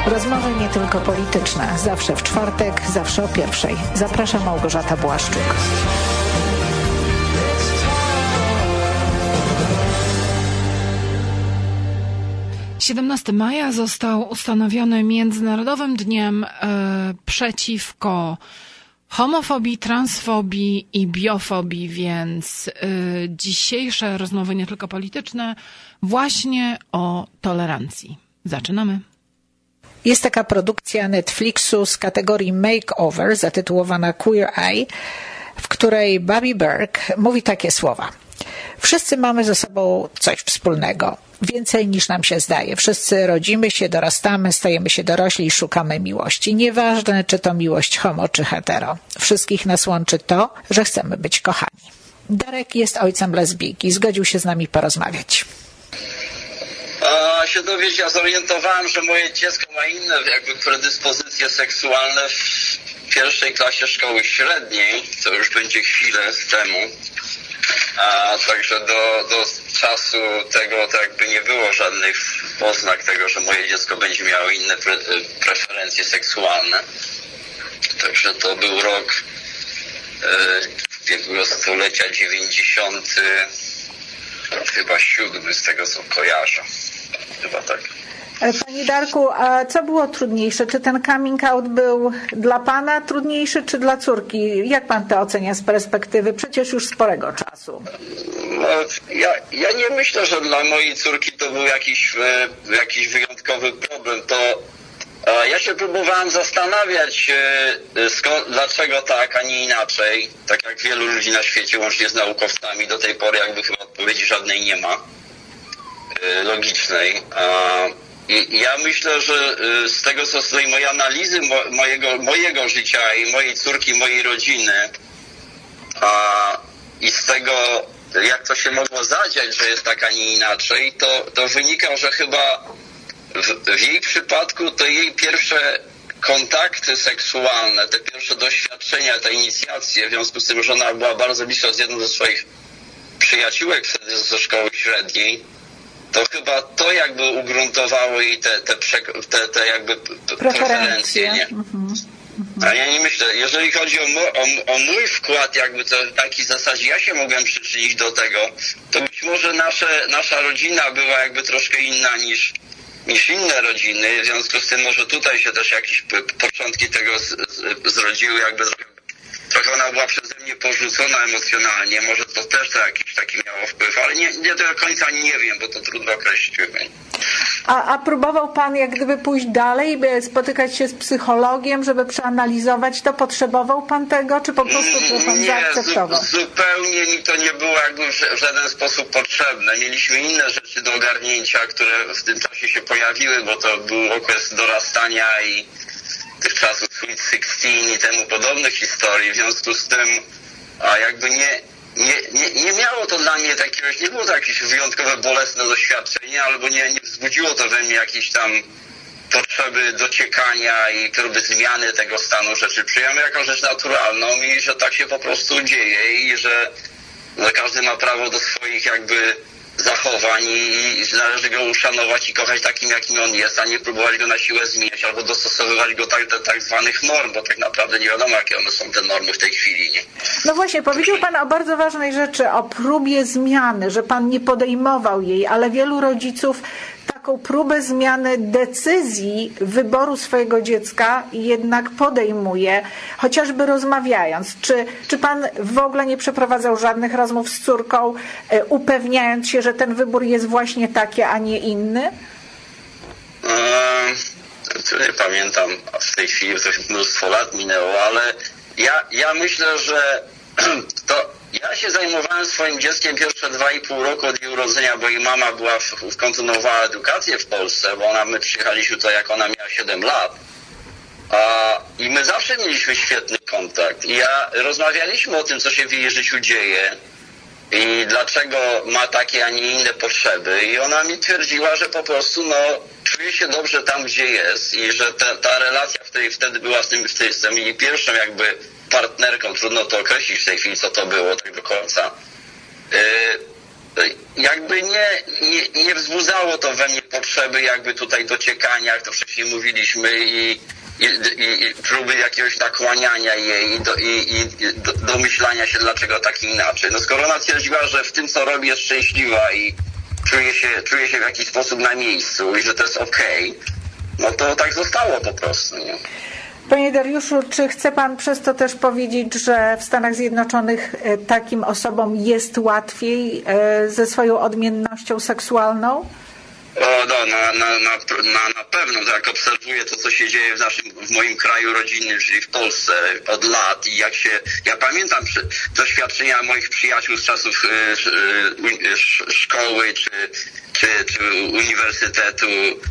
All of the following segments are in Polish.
Rozmowy nie tylko polityczne. Zawsze w czwartek, zawsze o 1:00. Zapraszam, Małgorzata Błaszczuk. 17 maja został ustanowiony Międzynarodowym Dniem przeciwko homofobii, transfobii i biofobii, więc dzisiejsze rozmowy nie tylko polityczne, właśnie o tolerancji. Zaczynamy. Jest taka produkcja Netflixu z kategorii Makeover, zatytułowana Queer Eye, w której Bobby Berg mówi takie słowa. Wszyscy mamy ze sobą coś wspólnego. Więcej niż nam się zdaje. Wszyscy rodzimy się, dorastamy, stajemy się dorośli i szukamy miłości. Nieważne, czy to miłość homo, czy hetero. Wszystkich nas łączy to, że chcemy być kochani. Darek jest ojcem lesbijki. Zgodził się z nami porozmawiać. Się dowiedzieć, ja zorientowałem, że moje dziecko ma inne predyspozycje seksualne w pierwszej klasie szkoły średniej. To już będzie chwilę temu. Także do czasu tego to nie było żadnych oznak tego, że moje dziecko będzie miało inne preferencje seksualne. Także to był rok ubiegłego stulecia 97, z tego co kojarzę. Chyba tak. Panie Darku, a co było trudniejsze? Czy ten coming out był dla pana trudniejszy, czy dla córki? Jak pan to ocenia z perspektywy przecież już sporego czasu? No, ja nie myślę, że dla mojej córki to był jakiś wyjątkowy problem. Ja się próbowałem zastanawiać, dlaczego tak, a nie inaczej. Tak jak wielu ludzi na świecie, łącznie z naukowcami, do tej pory chyba odpowiedzi żadnej nie ma logicznej. I ja myślę, że z tego, co z tej mojej analizy mojego życia i mojej córki, mojej rodziny i z tego, jak to się mogło zadziać, że jest tak, a nie inaczej, to wynika, że chyba w jej przypadku to jej pierwsze kontakty seksualne, te pierwsze doświadczenia, te inicjacje, w związku z tym, że ona była bardzo blisko z jedną ze swoich przyjaciółek wtedy ze szkoły średniej, to chyba to ugruntowało jej te preferencje, nie? A ja nie myślę, jeżeli chodzi o mój wkład, to w takiej zasadzie ja się mogłem przyczynić do tego, to być może nasza rodzina była troszkę inna niż inne rodziny, w związku z tym może tutaj się też jakieś początki tego zrodziły, trochę ona była przeze mnie porzucona emocjonalnie, może to też jakiś taki miało wpływ, ale nie do końca nie wiem, bo to trudno określić. A próbował pan pójść dalej, by spotykać się z psychologiem, żeby przeanalizować to? Potrzebował pan tego, czy po prostu pan zaakceptował? Zupełnie mi to nie było w żaden sposób potrzebne. Mieliśmy inne rzeczy do ogarnięcia, które w tym czasie się pojawiły, bo to był okres dorastania i tych czasów Sweet 16 i temu podobnych historii. W związku z tym nie miało to dla mnie nie było to jakieś wyjątkowe, bolesne doświadczenie, albo nie wzbudziło to we mnie jakiejś tam potrzeby dociekania i próby zmiany tego stanu rzeczy. Przyjmuję jako rzecz naturalną i że tak się po prostu dzieje i że każdy ma prawo do swoich zachowań i należy go uszanować i kochać takim, jakim on jest, a nie próbować go na siłę zmieniać albo dostosowywać go do tak zwanych norm, bo tak naprawdę nie wiadomo, jakie one są te normy w tej chwili. Nie? No właśnie, powiedział pan o bardzo ważnej rzeczy, o próbie zmiany, że pan nie podejmował jej, ale wielu rodziców taką próbę zmiany decyzji wyboru swojego dziecka jednak podejmuje, chociażby rozmawiając. Czy pan w ogóle nie przeprowadzał żadnych rozmów z córką, upewniając się, że ten wybór jest właśnie taki, a nie inny? Nie pamiętam w tej chwili, to mnóstwo lat minęło, ale ja myślę, że ja się zajmowałem swoim dzieckiem pierwsze 2,5 roku od jej urodzenia, bo jej mama kontynuowała edukację w Polsce, bo my przyjechaliśmy tutaj, jak ona miała 7 lat. I my zawsze mieliśmy świetny kontakt. I rozmawialiśmy o tym, co się w jej życiu dzieje i dlaczego ma takie, a nie inne potrzeby. I ona mi twierdziła, że po prostu czuje się dobrze tam, gdzie jest i że ta relacja wtedy była z tym jej pierwszą partnerką, trudno to określić w tej chwili, co to było tak do końca. jakby nie wzbudzało to we mnie potrzeby jakby tutaj dociekania, jak to wcześniej mówiliśmy, i próby jakiegoś nakłaniania jej i domyślania się, dlaczego tak inaczej. No skoro ona twierdziła, że w tym, co robi, jest szczęśliwa i czuje się w jakiś sposób na miejscu i że to jest okej, no to tak zostało po prostu, nie? Panie Dariuszu, czy chce pan przez to też powiedzieć, że w Stanach Zjednoczonych takim osobom jest łatwiej ze swoją odmiennością seksualną? O, no, na pewno, tak obserwuję to, co się dzieje w moim kraju rodzinnym, czyli w Polsce od lat, i ja pamiętam doświadczenia moich przyjaciół z czasów szkoły czy uniwersytetu,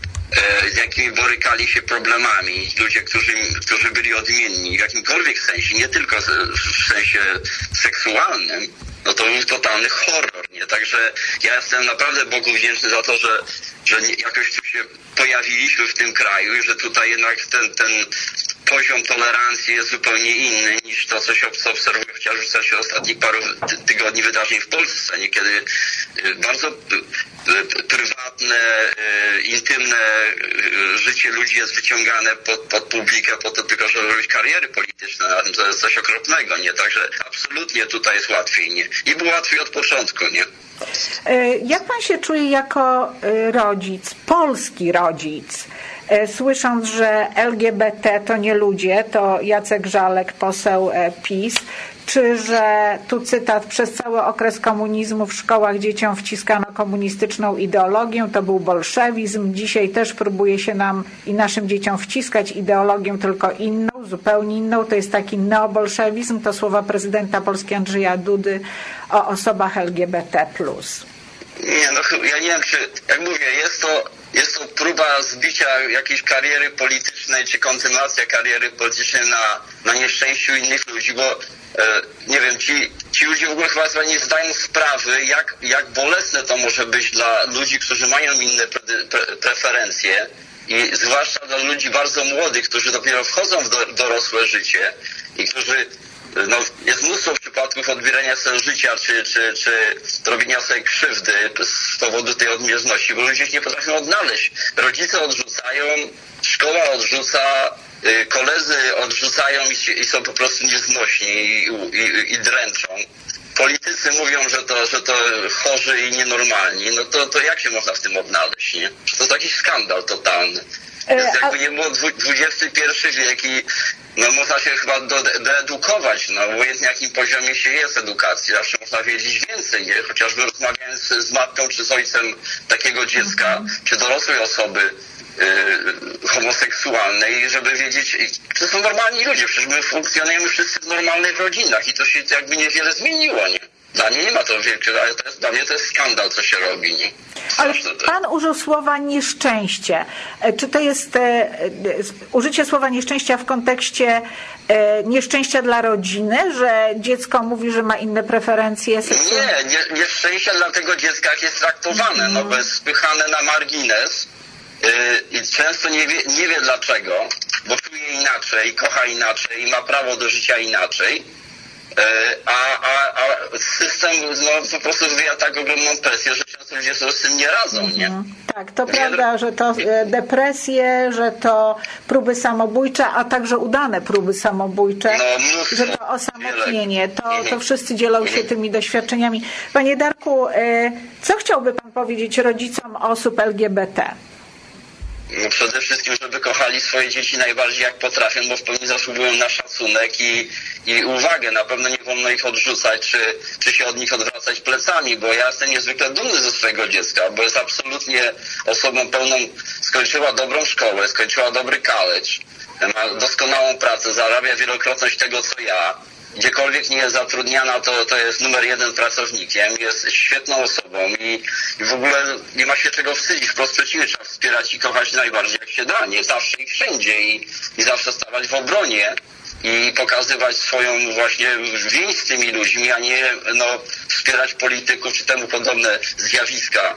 z jakimi borykali się problemami ludzie, którzy byli odmienni w jakimkolwiek sensie, nie tylko w sensie seksualnym. No to był totalny horror, nie? Także ja jestem naprawdę Bogu wdzięczny za to, że jakoś tu się pojawiliśmy w tym kraju i że tutaj jednak ten poziom tolerancji jest zupełnie inny niż to, co się obserwuje chociażby w czasie ostatnich paru tygodni wydarzeń w Polsce. Niekiedy bardzo prywatne, intymne życie ludzi jest wyciągane pod publikę po to tylko, żeby robić kariery polityczne. To jest coś okropnego, nie? Także absolutnie tutaj jest łatwiej, nie? I było łatwiej od początku, nie? Jak pan się czuje jako rodzic, polski rodzic, słysząc, że LGBT to nie ludzie, to Jacek Żalek, poseł PiS, czy że, tu cytat, przez cały okres komunizmu w szkołach dzieciom wciskano komunistyczną ideologię, to był bolszewizm, dzisiaj też próbuje się nam i naszym dzieciom wciskać ideologię tylko inną, zupełnie inną, to jest taki neobolszewizm, to słowa prezydenta Polski Andrzeja Dudy o osobach LGBT+. Nie, no ja nie wiem, czy, jak mówię, jest to próba zbicia jakiejś kariery politycznej, czy kontynuacja kariery politycznej na nieszczęściu innych ludzi, bo nie wiem, ci ludzie w ogóle chyba sobie nie zdają sprawy, jak bolesne to może być dla ludzi, którzy mają inne preferencje, i zwłaszcza dla ludzi bardzo młodych, którzy dopiero wchodzą w dorosłe życie i którzy, no, jest mnóstwo przypadków odbierania sobie życia, czy robienia sobie krzywdy z powodu tej odmierzchności, bo ludzie się nie potrafią odnaleźć. Rodzice odrzucają, szkoła odrzuca, koledzy odrzucają i są po prostu nieznośni i dręczą. Politycy mówią, że to chorzy i nienormalni. No to jak się można w tym odnaleźć, nie? To taki skandal totalny. Jest jakby nie było XXI wiek i no można się chyba doedukować, no obojętnie na jakim poziomie się jest edukacji, zawsze można wiedzieć więcej, nie? Chociażby rozmawiając z matką czy z ojcem takiego dziecka, czy dorosłej osoby homoseksualnej, żeby wiedzieć, to są normalni ludzie, przecież my funkcjonujemy wszyscy w normalnych rodzinach i to się jakby niewiele zmieniło, nie? Dla mnie nie ma to wielkiego, ale dla mnie to jest skandal, co się robi, nie? Ale pan użył słowa nieszczęście. Czy to jest użycie słowa nieszczęścia w kontekście nieszczęścia dla rodziny, że dziecko mówi, że ma inne preferencje seksualne? Nie, nieszczęścia dla tego dziecka, jak jest traktowane, no bo jest spychane na margines i często nie wie dlaczego, bo czuje inaczej, kocha inaczej i ma prawo do życia inaczej. A system po prostu wywiera tak ogromną presję, że często ludzie sobie z tym nie radzą, nie? Tak, to prawda, że to depresje, że to próby samobójcze, a także udane próby samobójcze, że to osamotnienie, to wszyscy dzielą się tymi doświadczeniami. Panie Darku, co chciałby pan powiedzieć rodzicom osób LGBT? No przede wszystkim, żeby kochali swoje dzieci najbardziej jak potrafią, bo w pełni zasługują na szacunek i uwagę. Na pewno nie wolno ich odrzucać, czy się od nich odwracać plecami, bo ja jestem niezwykle dumny ze swojego dziecka, bo jest absolutnie osobą pełną, skończyła dobrą szkołę, skończyła dobry college, ma doskonałą pracę, zarabia wielokrotność tego, co ja. Gdziekolwiek nie jest zatrudniana, to jest numer 1 pracownikiem, jest świetną osobą i w ogóle nie ma się czego wstydzić, wprost przeciwnie, trzeba wspierać i kochać najbardziej jak się da, nie zawsze i wszędzie i zawsze stawać w obronie i pokazywać swoją właśnie więź z tymi ludźmi, a nie wspierać polityków czy temu podobne zjawiska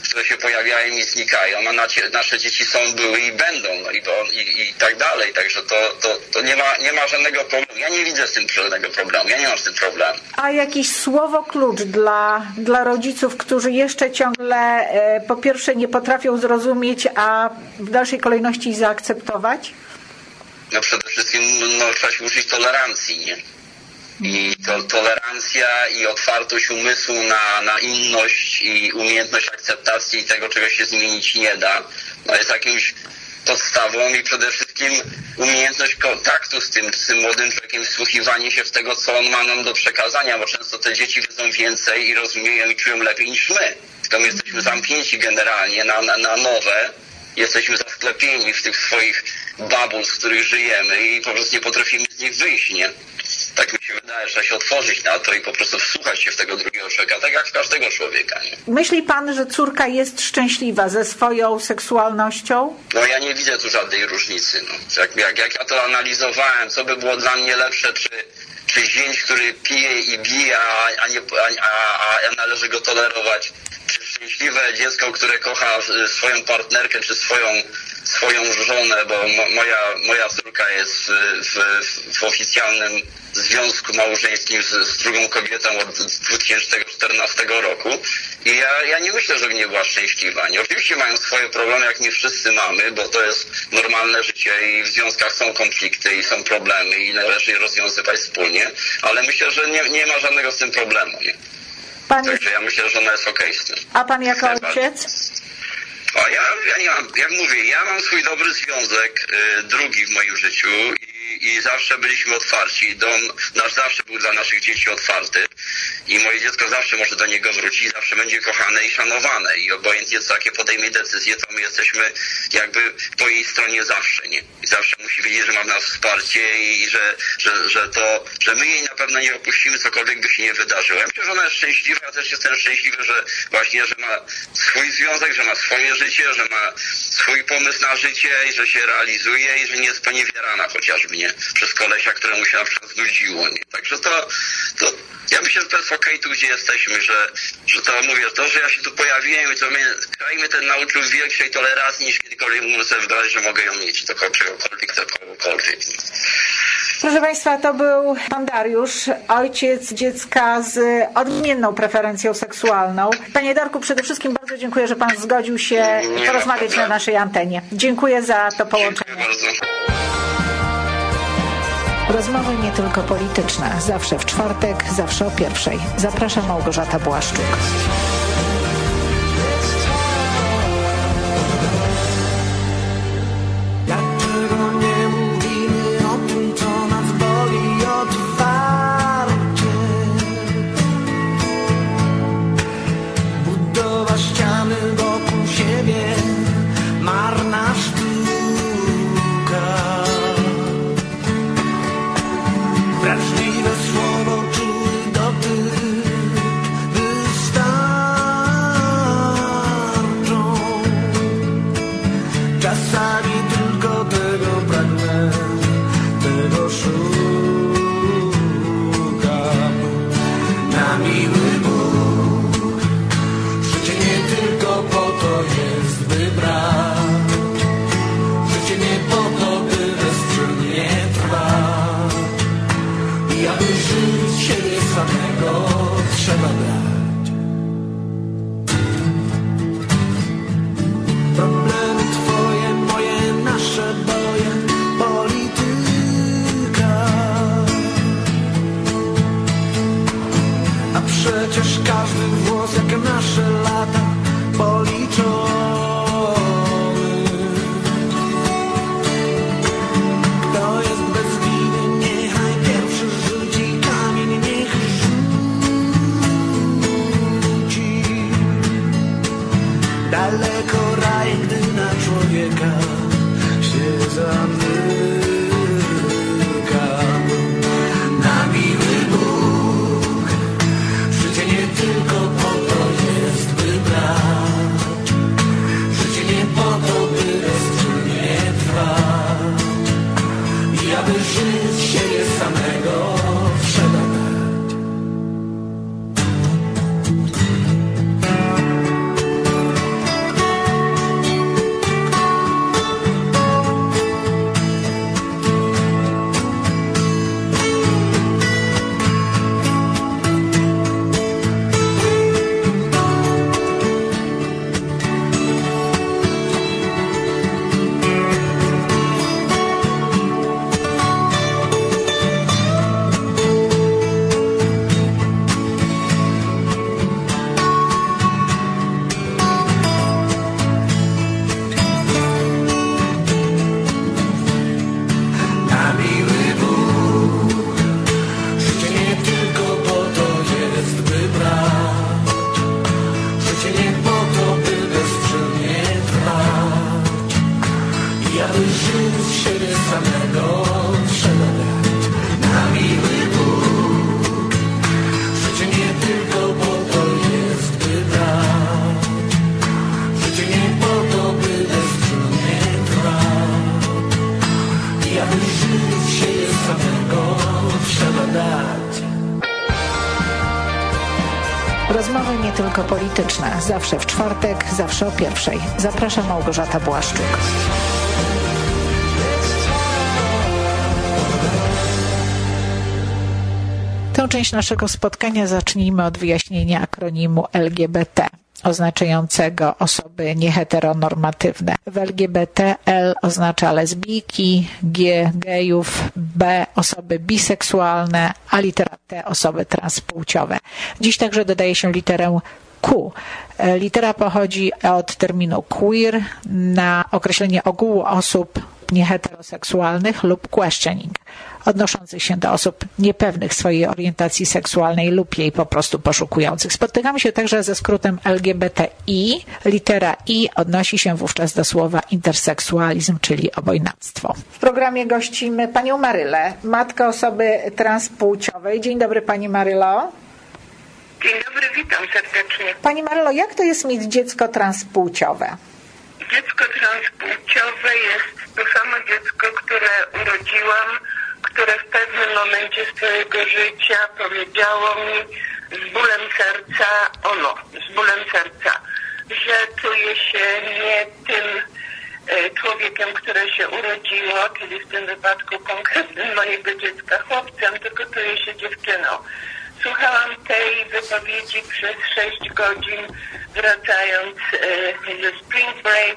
które się pojawiają i znikają, a nasze dzieci są, były i będą, no i tak dalej. Także to nie ma żadnego problemu. Ja nie widzę z tym żadnego problemu. Ja nie mam z tym problemu. A jakieś słowo klucz dla rodziców, którzy jeszcze ciągle po pierwsze nie potrafią zrozumieć, a w dalszej kolejności zaakceptować? No przede wszystkim trzeba się uczyć tolerancji, nie? I tolerancja i otwartość umysłu na inność i umiejętność akceptacji tego, czego się zmienić nie da, jest jakimś podstawą i przede wszystkim umiejętność kontaktu z tym młodym człowiekiem, wsłuchiwanie się w tego, co on ma nam do przekazania, bo często te dzieci wiedzą więcej i rozumieją i czują lepiej niż my. Tylko my jesteśmy zamknięci generalnie na nowe, jesteśmy zasklepieni w tych swoich bubbles, w których żyjemy i po prostu nie potrafimy z nich wyjść, nie? Tak mi się wydaje, że trzeba się otworzyć na to i po prostu wsłuchać się w tego drugiego człowieka, tak jak w każdego człowieka, nie? Myśli pan, że córka jest szczęśliwa ze swoją seksualnością? No ja nie widzę tu żadnej różnicy. No. Jak ja to analizowałem, co by było dla mnie lepsze, czy zięć, który pije i bije, a należy go tolerować, czy szczęśliwe dziecko, które kocha swoją partnerkę, czy swoją żonę, bo moja córka jest w oficjalnym związku małżeńskim z drugą kobietą od 2014 roku i ja nie myślę, żeby nie była szczęśliwa. Nie, oczywiście mają swoje problemy, jak my wszyscy mamy, bo to jest normalne życie i w związkach są konflikty i są problemy i należy je rozwiązywać wspólnie, ale myślę, że nie ma żadnego z tym problemu. Nie? Także ja myślę, że ona jest okej z tym. A pan jako ojciec? A ja nie mam, jak mówię, ja mam swój dobry związek, drugi w moim życiu i zawsze byliśmy otwarci. Dom nasz zawsze był dla naszych dzieci otwarty i moje dziecko zawsze może do niego wrócić, zawsze będzie kochane i szanowane i obojętnie co jakie podejmie decyzje, to my jesteśmy jakby po jej stronie zawsze, nie? I zawsze musi wiedzieć, że ma w nas wsparcie i że my jej na pewno nie opuścimy, cokolwiek by się nie wydarzyło. Ja myślę, że ona jest szczęśliwa, ja też jestem szczęśliwy, że ma swój związek, że ma swoje życie, że ma swój pomysł na życie i że się realizuje i że nie jest poniewierana chociażby, nie? Przez kolesia, któremu się na przykład znudziło, nie? Także to ja myślę, że to jest okej tu, gdzie jesteśmy, że to mówię, to, że ja się tu pojawiłem i to kraj mnie ten nauczył większej tolerancji niż kiedykolwiek mógł sobie wyobrazić, że mogę ją mieć do czegokolwiek, do kogokolwiek. Proszę Państwa, to był pan Dariusz, ojciec dziecka z odmienną preferencją seksualną. Panie Darku, przede wszystkim bardzo dziękuję, że pan zgodził się porozmawiać na naszej antenie. Dziękuję za to połączenie. Dziękuję bardzo. Rozmowy nie tylko polityczne. Zawsze w czwartek, zawsze o 1:00. Zapraszam, Małgorzata Błaszczuk. Wrażliwe słowo, czuły dotyk wystarczy. byś żył z siebie samego, trzeba dać na miły Bóg. Życie nie tylko po to jest, by dać. Życie nie po to, by bezczynnie trwać. I abyś żył z siebie samego, trzeba dać. Rozmowy nie tylko polityczne. Zawsze w czwartek, zawsze o 1:00. Zapraszam, Małgorzata Błaszczuk. Tę część naszego spotkania zacznijmy od wyjaśnienia akronimu LGBT, oznaczającego osoby nieheteronormatywne. W LGBT L oznacza lesbijki, G gejów, B osoby biseksualne, a litera T osoby transpłciowe. Dziś także dodaje się literę Q. Litera pochodzi od terminu queer na określenie ogółu osób nieheteroseksualnych lub questioning, odnoszących się do osób niepewnych swojej orientacji seksualnej lub jej po prostu poszukujących. Spotykamy się także ze skrótem LGBTI. Litera I odnosi się wówczas do słowa interseksualizm, czyli obojnactwo. W programie gościmy panią Marylę, matkę osoby transpłciowej. Dzień dobry, pani Marylo. Dzień dobry, witam serdecznie. Pani Marylo, jak to jest mieć dziecko transpłciowe? Dziecko transpłciowe jest to samo dziecko, które urodziłam, które w pewnym momencie swojego życia powiedziało mi z bólem serca, z bólem serca, że czuje się nie tym człowiekiem, które się urodziło, czyli w tym wypadku konkretnym mojego dziecka chłopcem, tylko czuje się dziewczyną. Słuchałam tej wypowiedzi przez 6 godzin, wracając ze spring break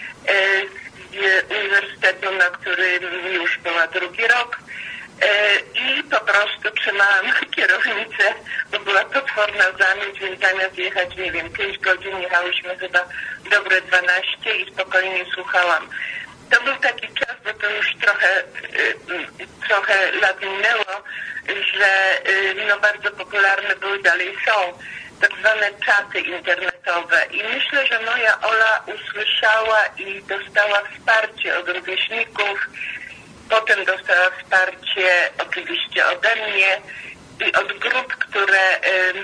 z uniwersytetu, na którym już była drugi rok, i po prostu trzymałam kierownicę, bo była potworna zamieć, więc zamiast jechać, 5 godzin, jechałyśmy chyba dobre 12 i spokojnie słuchałam. To był taki czas, bo to już trochę lat minęło, że bardzo popularne były, dalej są, tak zwane czaty internetowe. I myślę, że moja Ola usłyszała i dostała wsparcie od rówieśników, potem dostała wsparcie oczywiście ode mnie i od grup, które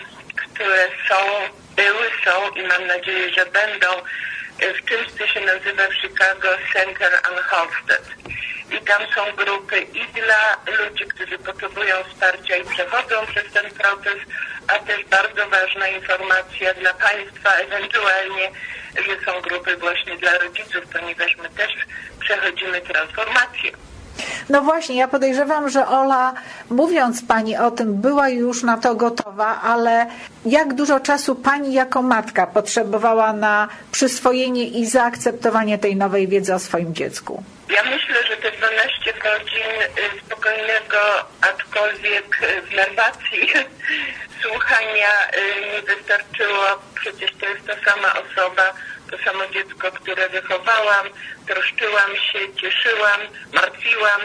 są i mam nadzieję, że będą w czymś, co się nazywa w Chicago Center on Halsted. I tam są grupy i dla ludzi, którzy potrzebują wsparcia i przechodzą przez ten proces, a też bardzo ważna informacja dla Państwa ewentualnie, że są grupy właśnie dla rodziców, ponieważ my też przechodzimy transformację. No właśnie, ja podejrzewam, że Ola, mówiąc Pani o tym, była już na to gotowa, ale jak dużo czasu Pani jako matka potrzebowała na przyswojenie i zaakceptowanie tej nowej wiedzy o swoim dziecku? Ja myślę, że te 12 godzin spokojnego, aczkolwiek wnerwacji słuchania mi wystarczyło. Przecież to jest ta sama osoba, to samo dziecko, które wychowałam, troszczyłam się, cieszyłam, martwiłam.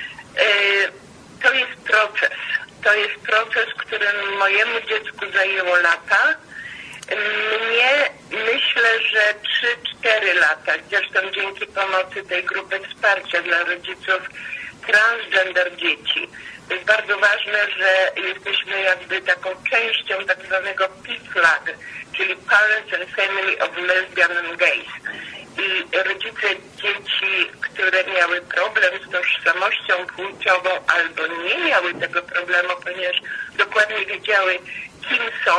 To jest proces. To jest proces, który mojemu dziecku zajęło lata. Mnie myślę, że 3-4 lata, zresztą dzięki pomocy tej grupy wsparcia dla rodziców transgender dzieci. To jest bardzo ważne, że jesteśmy jakby taką częścią tak zwanego PFLAG, czyli Parents and Family of Lesbian and Gays. I rodzice dzieci, które miały problem z tożsamością płciową albo nie miały tego problemu, ponieważ dokładnie wiedziały, kim są,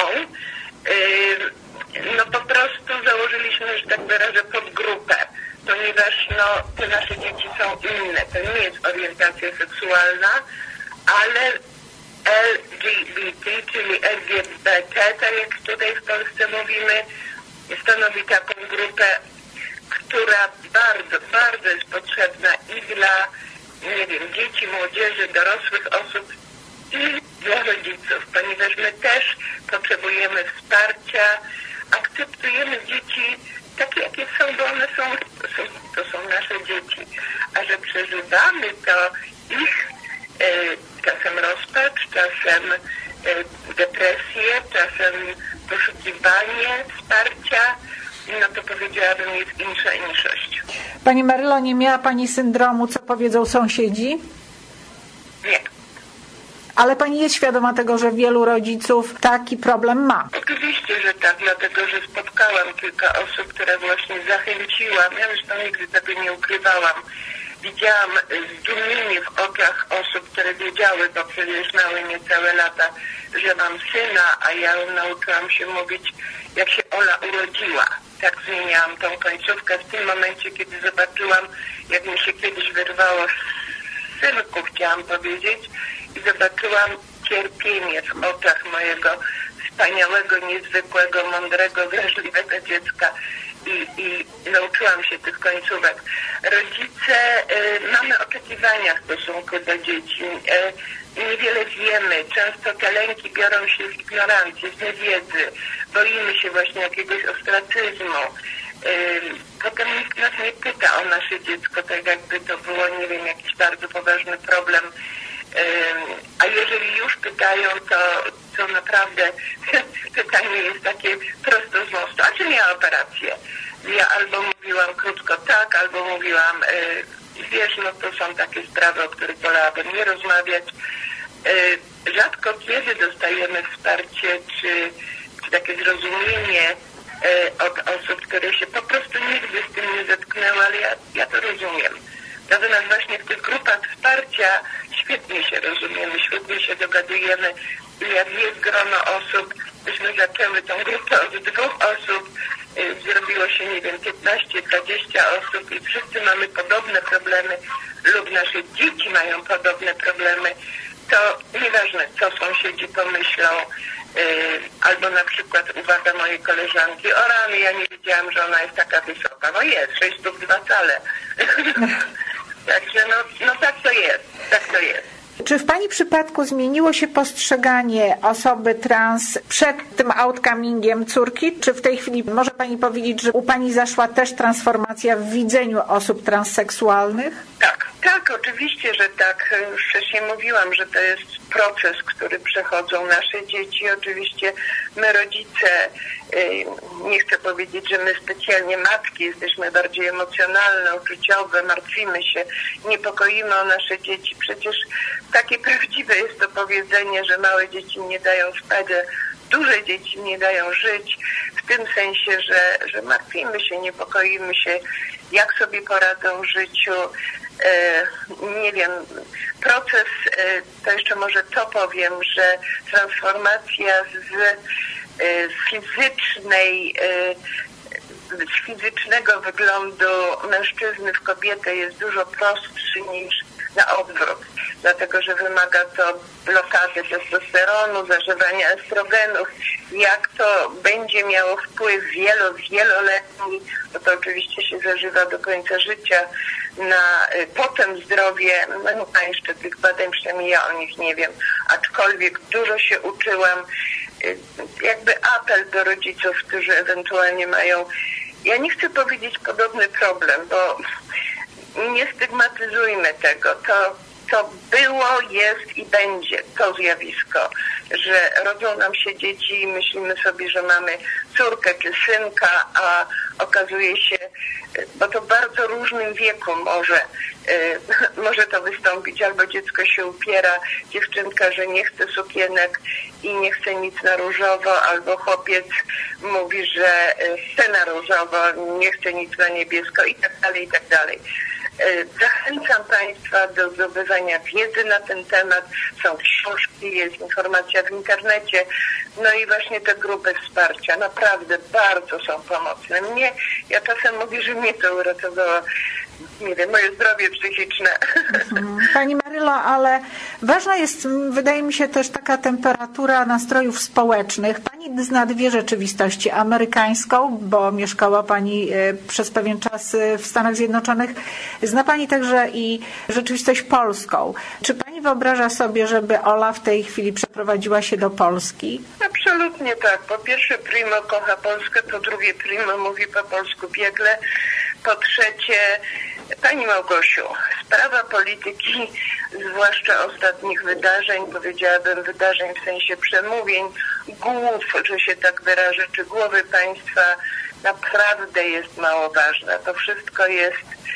po prostu założyliśmy, że tak wyrażę, podgrupę, ponieważ te nasze dzieci są inne. To nie jest orientacja seksualna, ale LGBT, czyli LGBT, tak jak tutaj w Polsce mówimy, stanowi taką grupę, która bardzo, bardzo jest potrzebna i dla, dzieci, młodzieży, dorosłych osób i dla rodziców, ponieważ my też potrzebujemy wsparcia, akceptujemy dzieci takie, jakie są, bo one to są nasze dzieci, a że przeżywamy to ich czasem rozpacz, czasem depresję, czasem poszukiwanie wsparcia, to powiedziałabym, jest insza inszość. Pani Marylo, nie miała Pani syndromu, co powiedzą sąsiedzi? Nie. Ale Pani jest świadoma tego, że wielu rodziców taki problem ma. Oczywiście, że tak, dlatego że spotkałam kilka osób, które właśnie zachęciłam. Ja zresztą nigdy tego nie ukrywałam. Widziałam zdumienie w oczach osób, które wiedziały, bo przecież znały mnie całe lata, że mam syna, a ja nauczyłam się mówić, jak się Ola urodziła. Tak zmieniałam tą końcówkę w tym momencie, kiedy zobaczyłam, jak mi się kiedyś wyrwało z synku, chciałam powiedzieć, i zobaczyłam cierpienie w oczach mojego wspaniałego, niezwykłego, mądrego, wrażliwego dziecka i nauczyłam się tych końcówek. Rodzice, mamy oczekiwania w stosunku do dzieci. Niewiele wiemy. Często te lęki biorą się z ignorancji, z niewiedzy. Boimy się właśnie jakiegoś ostracyzmu. Potem nikt nas nie pyta o nasze dziecko, tak jakby to było, nie wiem, jakiś bardzo poważny problem. A jeżeli już pytają, to naprawdę pytanie jest takie prosto z mostu. A czy miała operację? Ja albo mówiłam krótko tak, albo mówiłam, wiesz, no to są takie sprawy, o których wolałabym nie rozmawiać. Rzadko kiedy dostajemy wsparcie, czy takie zrozumienie od osób, które się po prostu nigdy z tym nie zetknęły, ale ja to rozumiem. Natomiast właśnie w tych grupach wsparcia świetnie się rozumiemy, świetnie się dogadujemy. I jak jest grono osób, myśmy zaczęły tą grupę od 2 osób, zrobiło się, nie wiem, 15, 20 osób i wszyscy mamy podobne problemy lub nasze dzieci mają podobne problemy, to nieważne, co sąsiedzi pomyślą, albo na przykład uwaga mojej koleżanki, o rany, ja nie wiedziałam, że ona jest taka wysoka. No jest, 6 stóp 2 cale. Także no tak to jest, tak to jest. Czy w Pani przypadku zmieniło się postrzeganie osoby trans przed tym outcomingiem córki? Czy w tej chwili może Pani powiedzieć, że u Pani zaszła też transformacja w widzeniu osób transseksualnych? Tak, oczywiście, że tak. Już wcześniej mówiłam, że to jest proces, który przechodzą nasze dzieci. Oczywiście my rodzice, nie chcę powiedzieć, że my specjalnie matki jesteśmy bardziej emocjonalne, uczuciowe, martwimy się, niepokoimy o nasze dzieci. Przecież takie prawdziwe jest to powiedzenie, że małe dzieci nie dają spać, duże dzieci nie dają żyć, w tym sensie, że martwimy się, niepokoimy się, jak sobie poradzą w życiu. Nie wiem, proces, to jeszcze może to powiem, że transformacja z fizycznego wyglądu mężczyzny w kobietę jest dużo prostszy niż na odwrót, dlatego że wymaga to blokady testosteronu, zażywania estrogenów. Jak to będzie miało wpływ wieloletni, bo to oczywiście się zażywa do końca życia, na potem zdrowie, no nie ma jeszcze tych badań, przynajmniej ja o nich nie wiem, aczkolwiek dużo się uczyłam. Jakby apel do rodziców, którzy ewentualnie mają, ja nie chcę powiedzieć podobny problem, bo nie stygmatyzujmy tego. To było, jest i będzie to zjawisko, że rodzą nam się dzieci i myślimy sobie, że mamy córkę czy synka, a okazuje się, bo to w bardzo różnym wieku może to wystąpić, albo dziecko się upiera, dziewczynka, że nie chce sukienek i nie chce nic na różowo, albo chłopiec mówi, że chce na różowo, nie chce nic na niebiesko i tak dalej, i tak dalej. Zachęcam Państwa do zdobywania wiedzy na ten temat. Są książki, jest informacja w internecie. No i właśnie te grupy wsparcia naprawdę bardzo są pomocne. Ja czasem mówię, że mnie to uratowało, nie wiem, moje zdrowie psychiczne. Pani Marylo, ale ważna jest, wydaje mi się, też taka temperatura nastrojów społecznych. Pani zna 2 rzeczywistości. Amerykańską, bo mieszkała Pani przez pewien czas w Stanach Zjednoczonych. Zna Pani także i rzeczywistość polską. Czy Pani wyobraża sobie, żeby Ola w tej chwili przeprowadziła się do Polski? Absolutnie tak. Po pierwsze, primo kocha Polskę, po drugie, primo mówi po polsku biegle, po trzecie, Pani Małgosiu, sprawa polityki, zwłaszcza ostatnich wydarzeń, powiedziałabym wydarzeń w sensie przemówień, głów, że się tak wyrażę, czy głowy państwa naprawdę jest mało ważna. To wszystko jest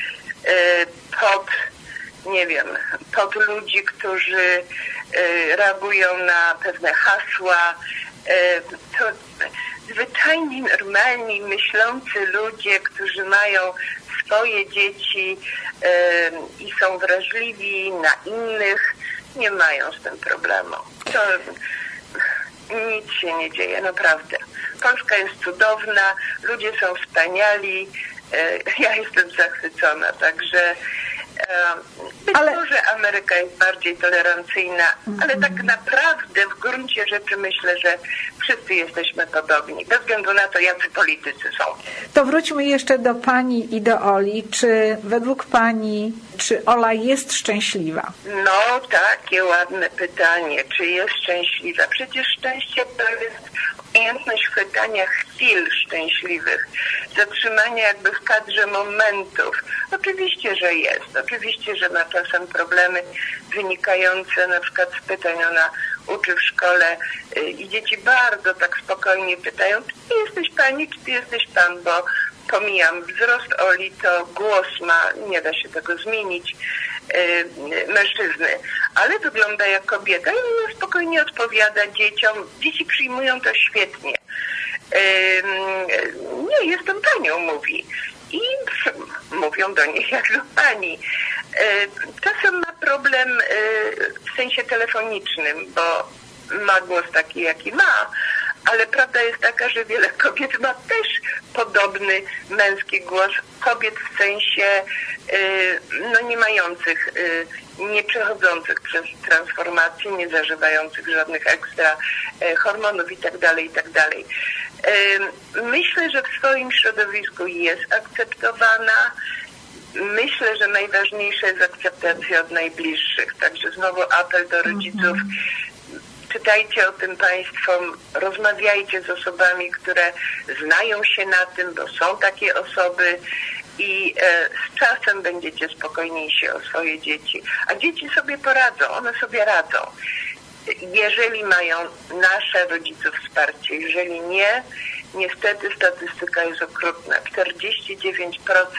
pod ludzi, którzy reagują na pewne hasła. To zwyczajni, normalni, myślący ludzie, którzy mają swoje dzieci i są wrażliwi na innych, nie mają z tym problemu. To nic się nie dzieje, naprawdę. Polska jest cudowna, ludzie są wspaniali, ja jestem zachwycona, także być może Ameryka jest bardziej tolerancyjna, ale tak naprawdę w gruncie rzeczy myślę, że wszyscy jesteśmy podobni, bez względu na to, jacy politycy są. To wróćmy jeszcze do Pani i do Oli. Czy według Pani, czy Ola jest szczęśliwa? No, takie ładne pytanie. Czy jest szczęśliwa? Przecież szczęście to jest umiejętność chwytania chwil szczęśliwych, zatrzymania jakby w kadrze momentów. Oczywiście, że jest. Oczywiście, że ma czasem problemy wynikające na przykład z pytań. Ona uczy w szkole i dzieci bardzo tak spokojnie pytają, czy ty jesteś pani, czy ty jesteś pan, bo pomijam wzrost Oli, to głos ma, nie da się tego zmienić, mężczyzny, ale wygląda jak kobieta i ona spokojnie odpowiada dzieciom. Dzieci przyjmują to świetnie. Nie, jestem panią, mówi. I mówią do niej jak do pani. Czasem ma problem w sensie telefonicznym, bo ma głos taki, jaki ma, ale prawda jest taka, że wiele kobiet ma też podobny męski głos. Kobiet w sensie nie mających, nie przechodzących przez transformację, nie zażywających żadnych ekstra hormonów itd. Myślę, że w swoim środowisku jest akceptowana. Myślę, że najważniejsza jest akceptacja od najbliższych. Także znowu apel do rodziców. Czytajcie o tym Państwo, rozmawiajcie z osobami, które znają się na tym, bo są takie osoby i z czasem będziecie spokojniejsi o swoje dzieci. A dzieci sobie poradzą, one sobie radzą. Jeżeli mają nasze rodziców wsparcie, jeżeli nie, niestety statystyka jest okrutna. 49%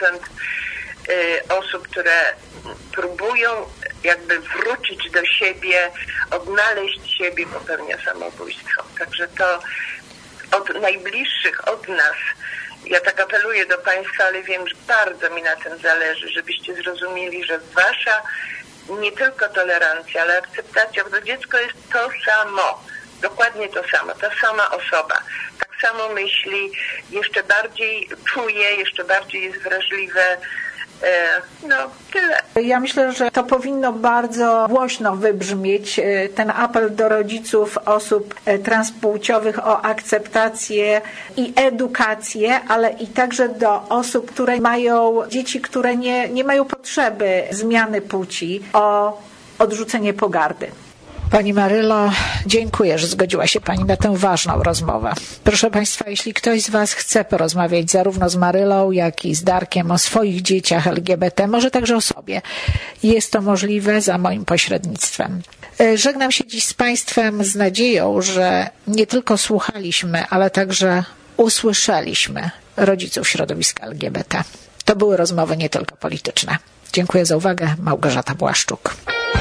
osób, które próbują jakby wrócić do siebie, odnaleźć siebie, popełnia samobójstwo. Także to od najbliższych, od nas, ja tak apeluję do Państwa, ale wiem, że bardzo mi na tym zależy, żebyście zrozumieli, że wasza nie tylko tolerancja, ale akceptacja, bo dziecko jest to samo, dokładnie to samo, ta sama osoba. Tak samo myśli, jeszcze bardziej czuje, jeszcze bardziej jest wrażliwe. Tyle. Ja myślę, że to powinno bardzo głośno wybrzmieć, ten apel do rodziców osób transpłciowych o akceptację i edukację, ale i także do osób, które mają dzieci, które nie mają potrzeby zmiany płci, o odrzucenie pogardy. Pani Marylo, dziękuję, że zgodziła się Pani na tę ważną rozmowę. Proszę Państwa, jeśli ktoś z Was chce porozmawiać zarówno z Marylą, jak i z Darkiem o swoich dzieciach LGBT, może także o sobie, jest to możliwe za moim pośrednictwem. Żegnam się dziś z Państwem z nadzieją, że nie tylko słuchaliśmy, ale także usłyszeliśmy rodziców środowiska LGBT. To były rozmowy nie tylko polityczne. Dziękuję za uwagę. Małgorzata Błaszczuk.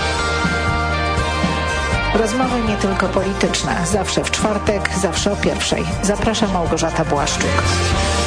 Rozmowy nie tylko polityczne. Zawsze w czwartek, zawsze o 1:00. Zapraszam, Małgorzata Błaszczuk.